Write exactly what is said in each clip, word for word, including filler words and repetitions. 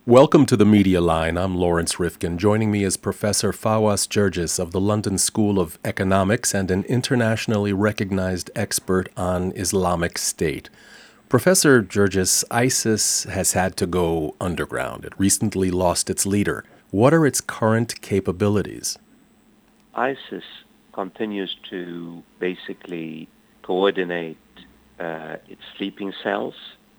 Welcome to the Media Line. I'm Lawrence Rifkin. Joining me is Professor Fawaz Gerges of the London School of Economics and an internationally recognized expert on Islamic State. Professor Gerges, ISIS has had to go underground. It recently lost its leader. What are its current capabilities? ISIS continues to basically coordinate uh, its sleeping cells.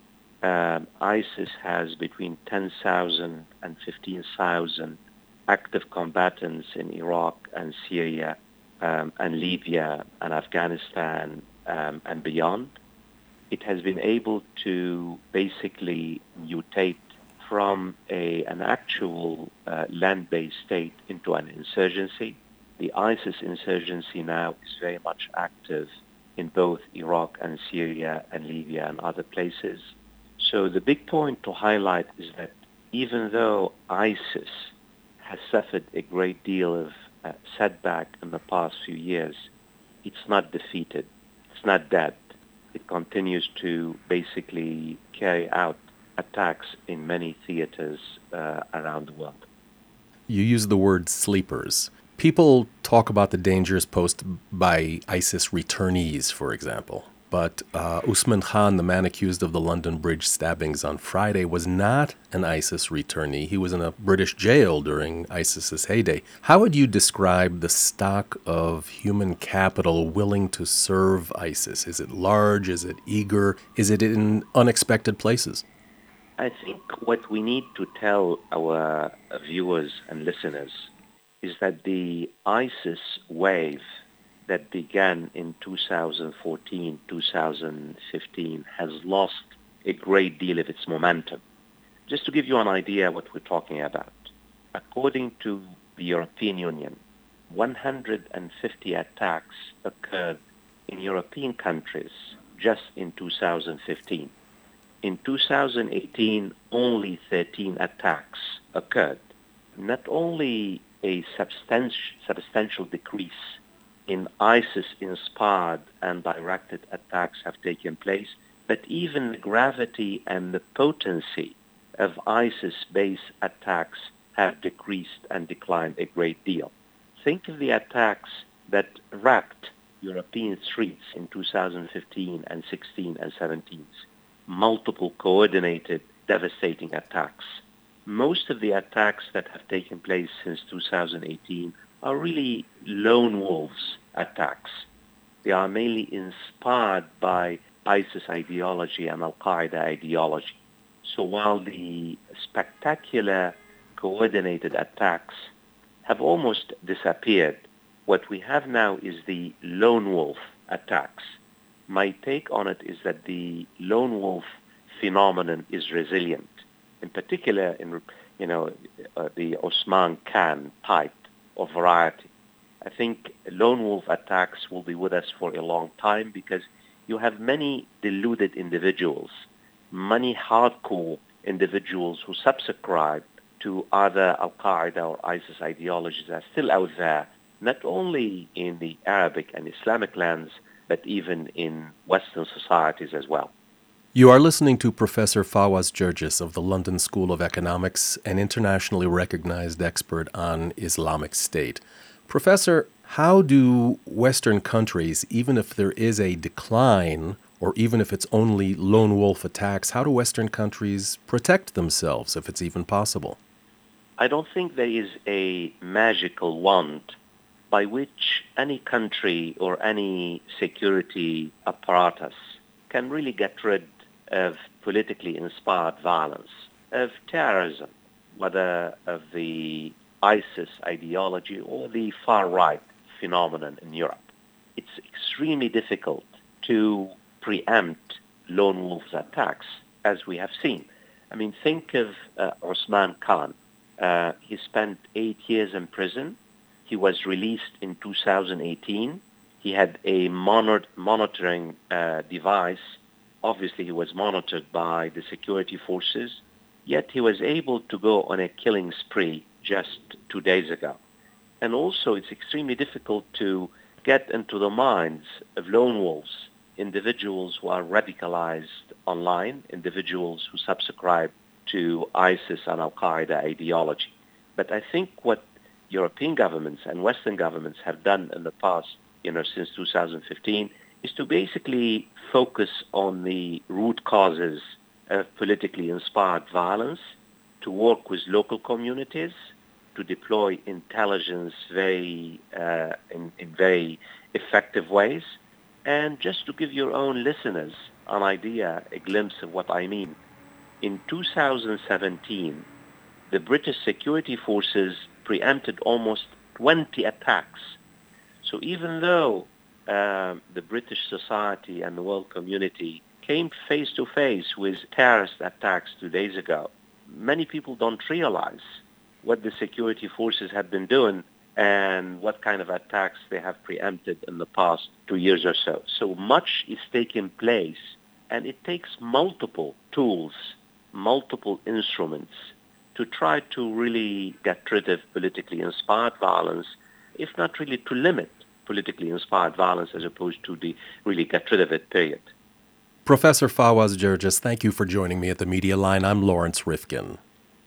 Um, ISIS has between ten thousand and fifteen thousand active combatants in Iraq and Syria um, and Libya and Afghanistan um, and beyond. It has been able to basically mutate from a, an actual uh, land-based state into an insurgency. The ISIS insurgency now is very much active in both Iraq and Syria and Libya and other places. So the big point to highlight is that even though ISIS has suffered a great deal of uh, setback in the past few years, it's not defeated. It's not dead. It continues to basically carry out attacks in many theaters uh, around the world. You use the word sleepers. People talk about the dangers posed by ISIS returnees, for example. But uh, Usman Khan, the man accused of the London Bridge stabbings on Friday, was not an ISIS returnee. He was in a British jail during ISIS's heyday. How would you describe the stock of human capital willing to serve ISIS? Is it large? Is it eager? Is it in unexpected places? I think what we need to tell our viewers and listeners is that the ISIS wave that began in two thousand fourteen, two thousand fifteen has lost a great deal of its momentum. Just to give you an idea what we're talking about, according to the European Union, one hundred fifty attacks occurred in European countries just in two thousand fifteen. In two thousand eighteen, only thirteen attacks occurred. Not only a substantial, substantial decrease in ISIS-inspired and directed attacks have taken place, but even the gravity and the potency of ISIS-based attacks have decreased and declined a great deal. Think of the attacks that wrapped European streets in two thousand fifteen and sixteen and seventeen. Multiple coordinated, devastating attacks. Most of the attacks that have taken place since two thousand eighteen are really lone wolves attacks. They are mainly inspired by ISIS ideology and Al-Qaeda ideology. So while the spectacular coordinated attacks have almost disappeared, what we have now is the lone wolf attacks. My take on it is that the lone wolf phenomenon is resilient, in particular in, you know, uh, the Osman Khan type or variety. I think lone wolf attacks will be with us for a long time because you have many deluded individuals, many hardcore individuals who subscribe to either Al-Qaeda or ISIS ideologies are still out there, not only in the Arabic and Islamic lands, but even in Western societies as well. You are listening to Professor Fawaz Gerges of the London School of Economics, an internationally recognized expert on Islamic State. Professor, how do Western countries, even if there is a decline, or even if it's only lone wolf attacks, how do Western countries protect themselves, if it's even possible? I don't think there is a magical wand by which any country or any security apparatus can really get rid of politically inspired violence, of terrorism, whether of the ISIS ideology or the far-right phenomenon in Europe. It's extremely difficult to preempt lone wolf attacks, as we have seen. I mean, think of uh, Osman Khan. Uh, he spent eight years in prison. He was released in two thousand eighteen. He had a monitor- monitoring uh, device. Obviously, he was monitored by the security forces, yet he was able to go on a killing spree just two days ago. And also, it's extremely difficult to get into the minds of lone wolves, individuals who are radicalized online, individuals who subscribe to ISIS and Al-Qaeda ideology. But I think what European governments and Western governments have done in the past, you know, since two thousand fifteen, is to basically focus on the root causes of politically inspired violence, to work with local communities, to deploy intelligence very uh, in, in very effective ways, and just to give your own listeners an idea, a glimpse of what I mean. In two thousand seventeen, the British security forces preempted almost twenty attacks. So even though uh, the British society and the world community came face to face with terrorist attacks two days ago, many people don't realize what the security forces have been doing and what kind of attacks they have preempted in the past two years or so. So much is taking place, and it takes multiple tools, multiple instruments to try to really get rid of politically inspired violence, if not really to limit politically inspired violence as opposed to the really get rid of it, period. Professor Fawaz Gerges, thank you for joining me at the Media Line. I'm Lawrence Rifkin.